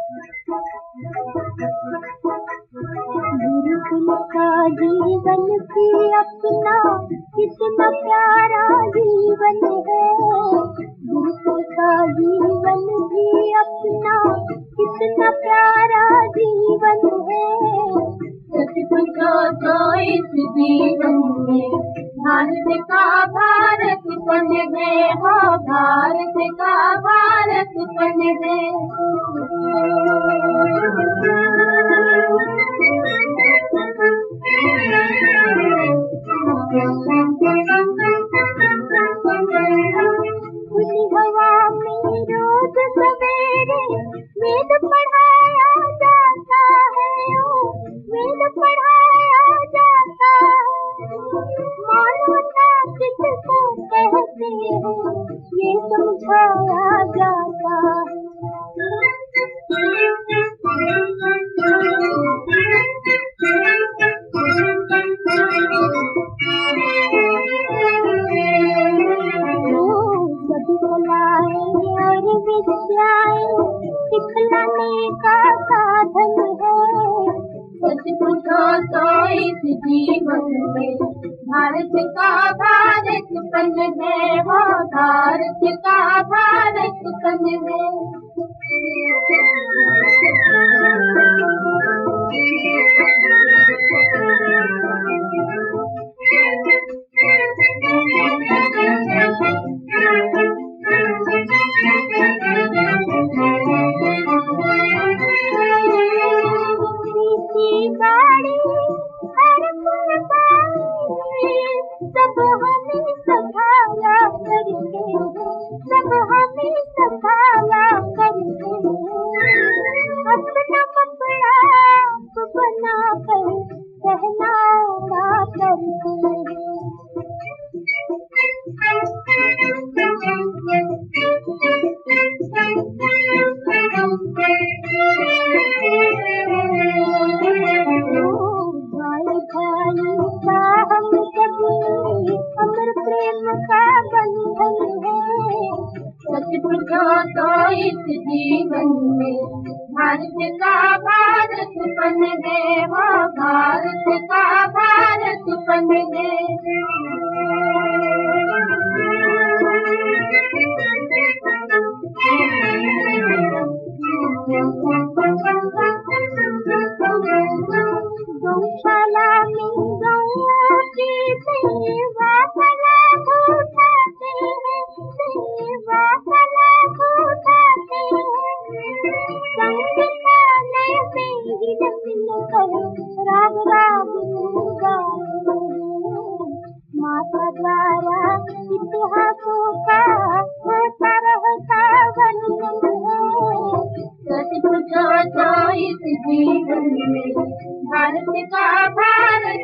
गुरुकुल का जीवन भी अपना कितना प्यारा जीवन है। गुरुकुल का जीवन भी अपना कितना प्यारा जीवन है। सच पूछो तो इस जीवन में भारत का भारतपन है। हो भारत का भारतपन है। खुली हवा में रोज सवेरे वेद पढ़ाया जाता है। वेद पढ़ाया जाता है। मानवता किसको कहते हैं ये समझाया जाता है। सभी कलाएं और विद्याएं सिखलाने का साधन है। सच पूछो तो इस जीवन में भारत का भारतपन है। वो भारत का भारतपन है। गाड़ी हर सब हमें संभाला करते हैं। सब हमें संभाला करते हैं। अपना कपड़ा बना कर पहनावा करते हैं। का हम सभी अमर प्रेम का बंधन है। सच पूछो तो इस जीवन में भारत का भारतपन है। वो भारत का भारतपन है। गौशाला में गौओं की सेवा का लाभ उठाते हैं। सेवा का लाभ उठाते हैं। संग्रहालय में ही मिलकर राग राग गाते हैं। माता द्वारा इतिहासों का होता रहता वर्णन है। सच पूछो तो इस जीवन में भारत का भारत